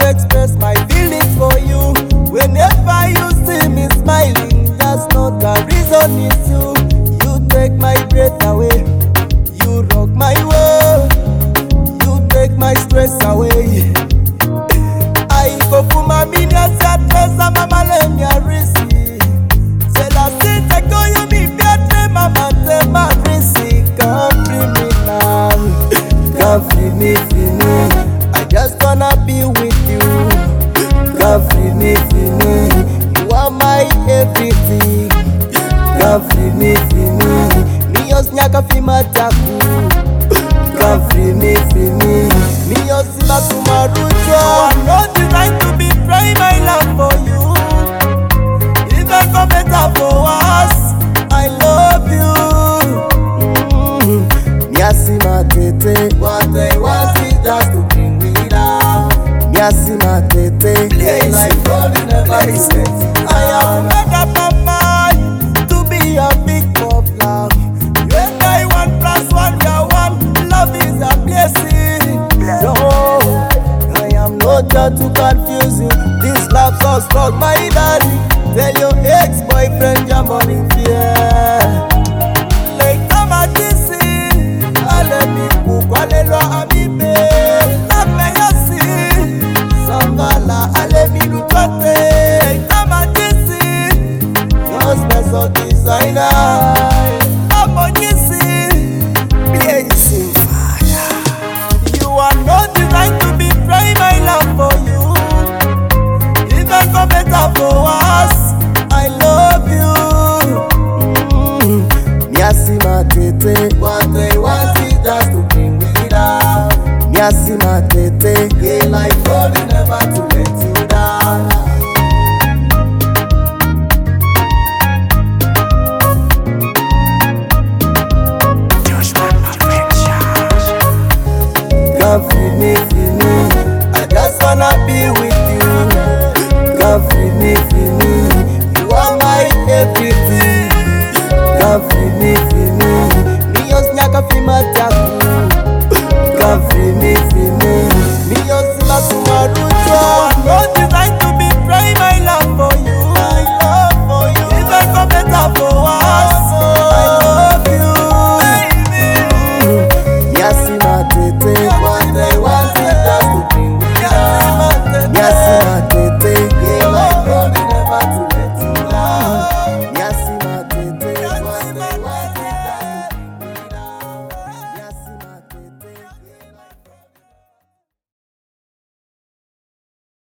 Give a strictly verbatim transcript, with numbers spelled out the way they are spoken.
express my feelings for you. Whenever you see me smiling, that's not the reason it's you. You take my breath away, you rock my world, you take my stress away. I go for my millions at pesa mama let me risi. C'est la cité que you me better mama te ma risi. Come free me now, come free me, free me. I just wanna be with you. Come free me, free me. You are my everything. Come free me, free me. Me os nyaka fi mataku. Come free me, free me. Me os makumarucho. I'm not designed to betray my love for you. Even for better for us, I love you. Mm-hmm. Miasi matete, what I want is just to bring me down. Miasi matete, Place, like God in the place. I am made up my mind to be a victim of love. When I want plus one, we are one. Love is a blessing. No, I am not here to confuse you. This love so strong, my daddy. Tell your ex-boyfriend you're morning fear. Like come at this scene, I let me cook, I let me